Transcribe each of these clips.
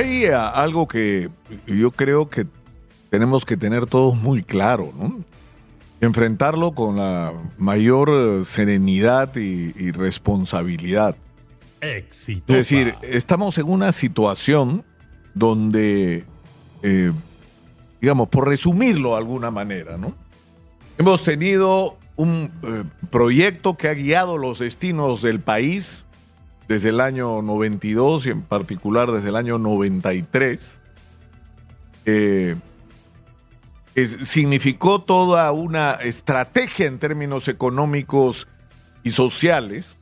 Hay algo que yo creo que tenemos que tener todos muy claro, ¿no? Enfrentarlo con la mayor serenidad y responsabilidad. Exitosa. Es decir, estamos en una situación donde, digamos, por resumirlo de alguna manera, ¿no? Hemos tenido un proyecto que ha guiado los destinos del país desde el año 92 y en particular desde el año 93. Significó toda una estrategia en términos económicos y sociales,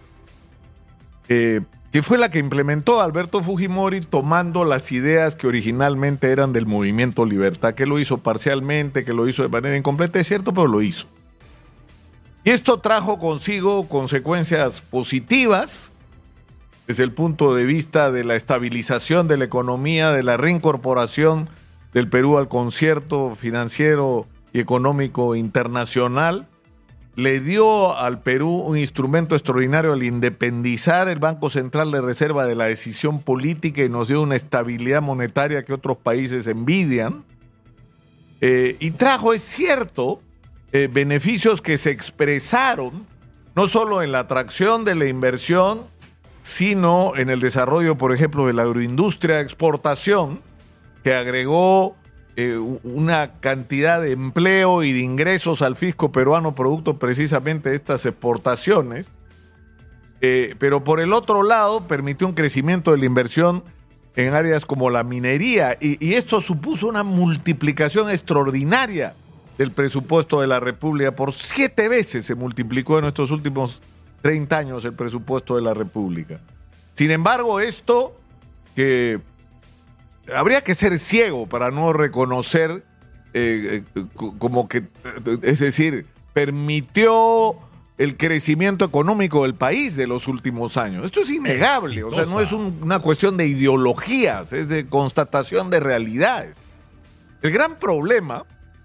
que fue la que implementó Alberto Fujimori tomando las ideas que originalmente eran del Movimiento Libertad, que lo hizo parcialmente, que lo hizo de manera incompleta, es cierto, pero lo hizo. Y esto trajo consigo consecuencias positivas desde el punto de vista de la estabilización de la economía, de la reincorporación del Perú al concierto financiero y económico internacional. Le dio al Perú un instrumento extraordinario al independizar el Banco Central de Reserva de la decisión política y nos dio una estabilidad monetaria que otros países envidian. Y trajo, es cierto, beneficios que se expresaron no solo en la atracción de la inversión, sino en el desarrollo, por ejemplo, de la agroindustria de exportación, que agregó una cantidad de empleo y de ingresos al fisco peruano producto precisamente de estas exportaciones, pero por el otro lado permitió un crecimiento de la inversión en áreas como la minería y esto supuso una multiplicación extraordinaria del presupuesto de la República. Por 7 veces se multiplicó en nuestros últimos 30 años el presupuesto de la República. Sin embargo, esto que habría que ser ciego para no reconocer como que, es decir, permitió el crecimiento económico del país de los últimos años. Esto es innegable, o sea, no es una cuestión de ideologías, es de constatación de realidades. El gran problema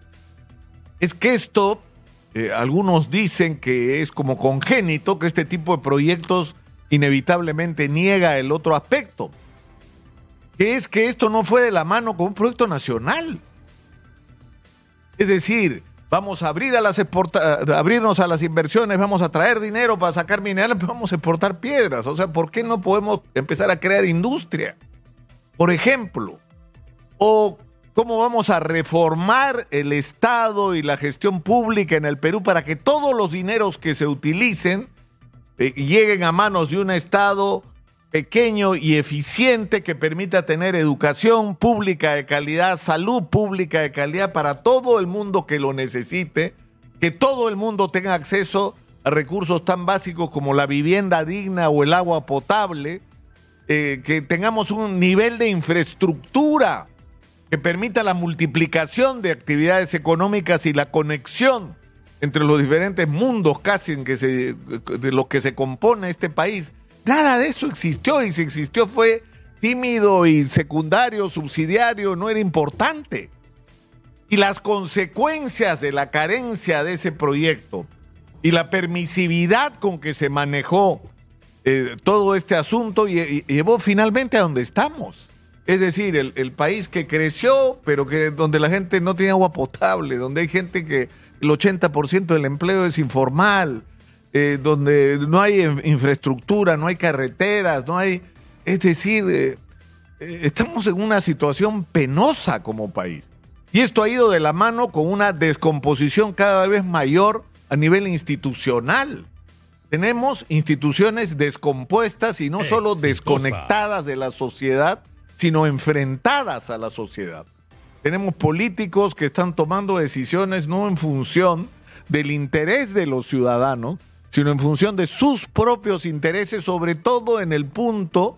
es que esto, algunos dicen que es como congénito, que este tipo de proyectos inevitablemente niega el otro aspecto, que es que esto no fue de la mano con un proyecto nacional. Es decir, vamos a abrir abrirnos a las inversiones, vamos a traer dinero para sacar minerales, pero vamos a exportar piedras. O sea, ¿por qué no podemos empezar a crear industria? Por ejemplo, o cómo vamos a reformar el Estado y la gestión pública en el Perú para que todos los dineros que se utilicen lleguen a manos de un Estado pequeño y eficiente que permita tener educación pública de calidad, salud pública de calidad para todo el mundo que lo necesite, que todo el mundo tenga acceso a recursos tan básicos como la vivienda digna o el agua potable, que tengamos un nivel de infraestructura que permita la multiplicación de actividades económicas y la conexión entre los diferentes mundos casi de los que se compone este país. Nada de eso existió, y si existió fue tímido y secundario, subsidiario, no era importante. Y las consecuencias de la carencia de ese proyecto y la permisividad con que se manejó todo este asunto llevó finalmente a donde estamos. Es decir, el país que creció, pero donde la gente no tiene agua potable, donde hay gente que el 80% del empleo es informal, donde no hay infraestructura, no hay carreteras, no hay... Es decir, estamos en una situación penosa como país. Y esto ha ido de la mano con una descomposición cada vez mayor a nivel institucional. Tenemos instituciones descompuestas y no solo desconectadas de la sociedad, sino enfrentadas a la sociedad. Tenemos políticos que están tomando decisiones no en función del interés de los ciudadanos, sino en función de sus propios intereses, sobre todo en el punto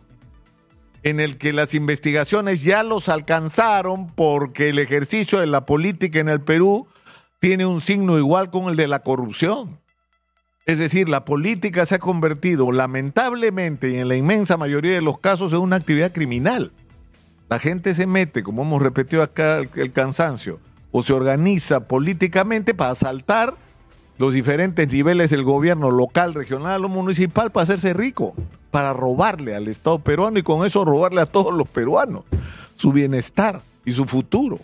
en el que las investigaciones ya los alcanzaron, porque el ejercicio de la política en el Perú tiene un signo igual con el de la corrupción. Es decir, la política se ha convertido lamentablemente y en la inmensa mayoría de los casos en una actividad criminal. La gente se mete, como hemos repetido acá el cansancio, o se organiza políticamente para asaltar los diferentes niveles del gobierno local, regional o municipal para hacerse rico, para robarle al Estado peruano y con eso robarle a todos los peruanos su bienestar y su futuro.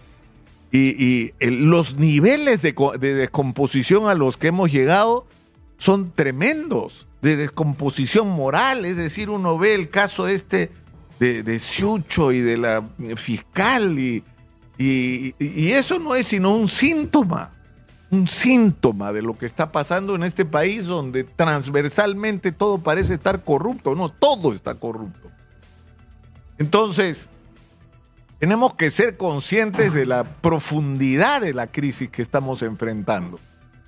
Los niveles de descomposición a los que hemos llegado son tremendos, de descomposición moral. Es decir, uno ve el caso de Ciucho y de la fiscal y eso no es sino un síntoma de lo que está pasando en este país, donde transversalmente todo parece estar corrupto. No, todo está corrupto. Entonces, tenemos que ser conscientes de la profundidad de la crisis que estamos enfrentando.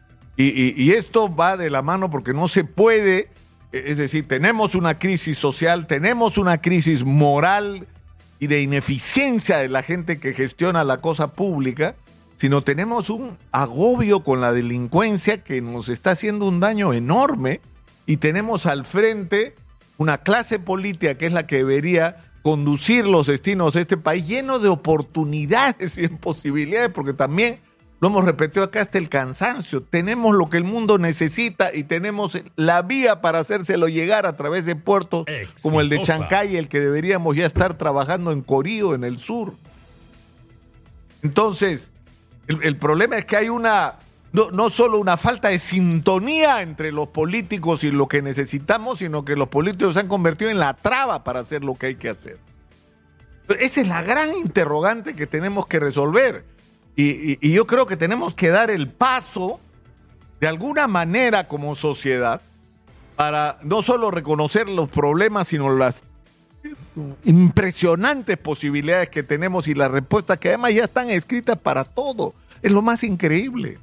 Y esto va de la mano porque no se puede, es decir, tenemos una crisis social, tenemos una crisis moral y de ineficiencia de la gente que gestiona la cosa pública, sino tenemos un agobio con la delincuencia que nos está haciendo un daño enorme, y tenemos al frente una clase política que es la que debería conducir los destinos de este país, lleno de oportunidades y de posibilidades, porque también lo hemos repetido acá hasta el cansancio. Tenemos lo que el mundo necesita y tenemos la vía para hacérselo llegar a través de puertos como el de Chancay, el que deberíamos ya estar trabajando en Corío, en el sur. Entonces, el problema es que hay no solo una falta de sintonía entre los políticos y lo que necesitamos, sino que los políticos se han convertido en la traba para hacer lo que hay que hacer. Esa es la gran interrogante que tenemos que resolver. Y yo creo que tenemos que dar el paso, de alguna manera como sociedad, para no solo reconocer los problemas, sino las impresionantes posibilidades que tenemos y las respuestas que además ya están escritas para todo. Es lo más increíble.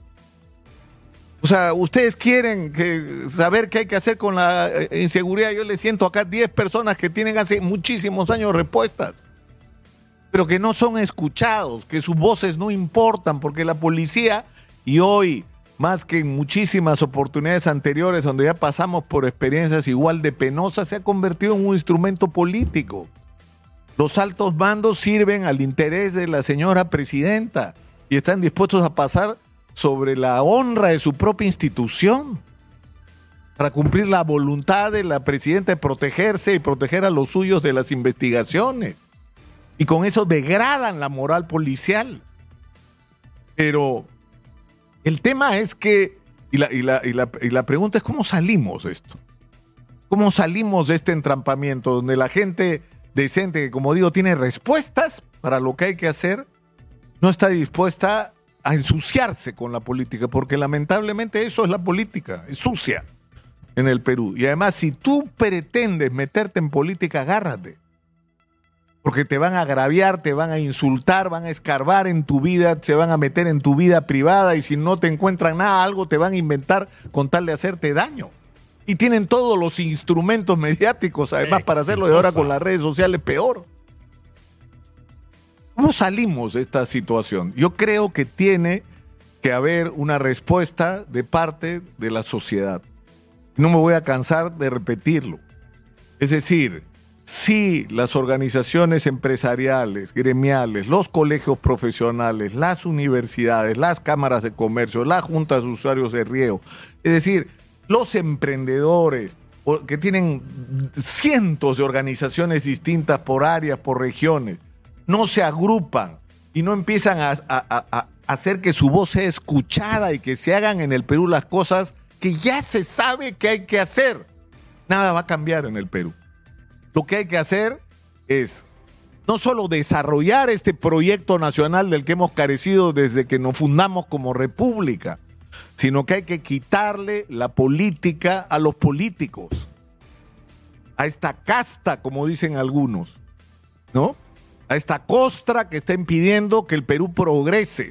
O sea, ustedes quieren saber qué hay que hacer con la inseguridad. Yo les siento acá 10 personas que tienen hace muchísimos años respuestas, pero que no son escuchados, que sus voces no importan, porque la policía, y hoy, más que en muchísimas oportunidades anteriores donde ya pasamos por experiencias igual de penosas, se ha convertido en un instrumento político. Los altos mandos sirven al interés de la señora presidenta y están dispuestos a pasar sobre la honra de su propia institución para cumplir la voluntad de la presidenta de protegerse y proteger a los suyos de las investigaciones. Y con eso degradan la moral policial. Pero el tema es que, y la pregunta es, ¿cómo salimos de esto? ¿Cómo salimos de este entrampamiento donde la gente decente, que como digo, tiene respuestas para lo que hay que hacer, no está dispuesta a ensuciarse con la política? Porque lamentablemente eso es la política, es sucia en el Perú. Y además, si tú pretendes meterte en política, agárrate. Porque te van a agraviar, te van a insultar, van a escarbar en tu vida, se van a meter en tu vida privada, y si no te encuentran nada, algo te van a inventar con tal de hacerte daño. Y tienen todos los instrumentos mediáticos, además, para hacerlo, y ahora con las redes sociales peor. ¿Cómo salimos de esta situación? Yo creo que tiene que haber una respuesta de parte de la sociedad. No me voy a cansar de repetirlo. Es decir, si las organizaciones empresariales, gremiales, los colegios profesionales, las universidades, las cámaras de comercio, las juntas de usuarios de riego, es decir, los emprendedores que tienen cientos de organizaciones distintas por áreas, por regiones, no se agrupan y no empiezan a hacer que su voz sea escuchada y que se hagan en el Perú las cosas que ya se sabe que hay que hacer, nada va a cambiar en el Perú. Lo que hay que hacer es no solo desarrollar este proyecto nacional del que hemos carecido desde que nos fundamos como república, sino que hay que quitarle la política a los políticos, a esta casta, como dicen algunos, ¿no? A esta costra que está impidiendo que el Perú progrese.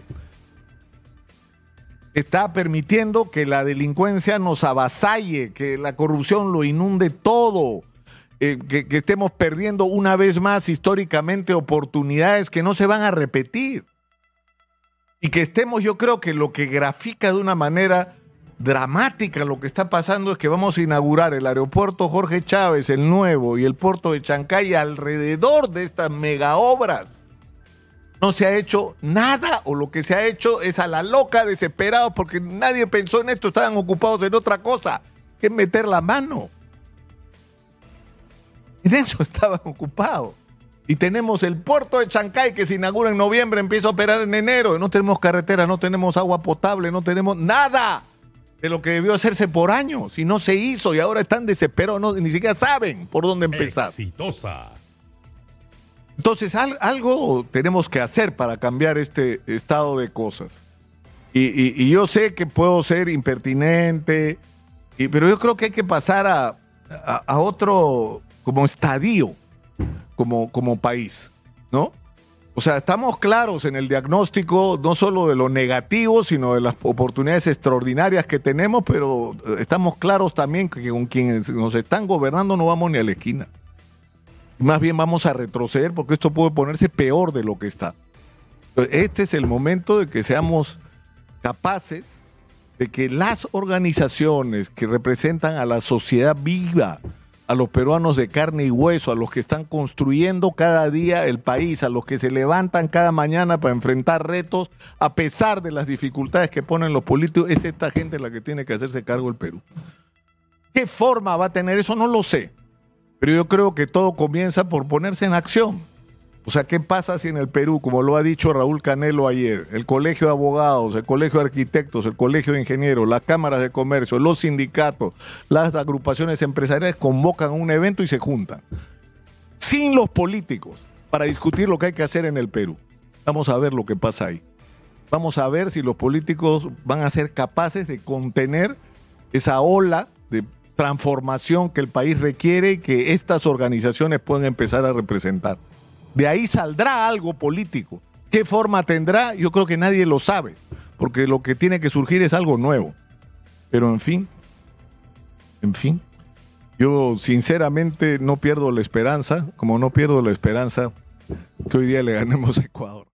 Está permitiendo que la delincuencia nos avasalle, que la corrupción lo inunde todo. Que estemos perdiendo una vez más históricamente oportunidades que no se van a repetir. Y que estemos, yo creo que lo que grafica de una manera dramática lo que está pasando es que vamos a inaugurar el aeropuerto Jorge Chávez, el nuevo, y el puerto de Chancay alrededor de estas mega obras No se ha hecho nada, o lo que se ha hecho es a la loca, desesperado, porque nadie pensó en esto, estaban ocupados en otra cosa, que es meter la mano. En eso estaban ocupados. Y tenemos el puerto de Chancay que se inaugura en noviembre, empieza a operar en enero. No tenemos carretera, no tenemos agua potable, no tenemos nada de lo que debió hacerse por años. Y no se hizo y ahora están desesperados, ni siquiera saben por dónde empezar. Exitosa. Entonces algo tenemos que hacer para cambiar este estado de cosas. Y yo sé que puedo ser impertinente, pero yo creo que hay que pasar a otro como estadio. Como país, ¿no? O sea, estamos claros en el diagnóstico no solo de lo negativo, sino de las oportunidades extraordinarias que tenemos, pero estamos claros también que con quienes nos están gobernando no vamos ni a la esquina. Más bien vamos a retroceder porque esto puede ponerse peor de lo que está. Este es el momento de que seamos capaces de que las organizaciones que representan a la sociedad viva, a los peruanos de carne y hueso, a los que están construyendo cada día el país, a los que se levantan cada mañana para enfrentar retos, a pesar de las dificultades que ponen los políticos, es esta gente la que tiene que hacerse cargo del Perú. ¿Qué forma va a tener eso? No lo sé, pero yo creo que todo comienza por ponerse en acción. O sea, ¿qué pasa si en el Perú, como lo ha dicho Raúl Canelo ayer, el Colegio de Abogados, el Colegio de Arquitectos, el Colegio de Ingenieros, las cámaras de comercio, los sindicatos, las agrupaciones empresariales convocan un evento y se juntan, sin los políticos, para discutir lo que hay que hacer en el Perú? Vamos a ver lo que pasa ahí. Vamos a ver si los políticos van a ser capaces de contener esa ola de transformación que el país requiere y que estas organizaciones pueden empezar a representar. De ahí saldrá algo político. ¿Qué forma tendrá? Yo creo que nadie lo sabe, porque lo que tiene que surgir es algo nuevo. Pero en fin, yo sinceramente no pierdo la esperanza, como no pierdo la esperanza que hoy día le ganemos a Ecuador.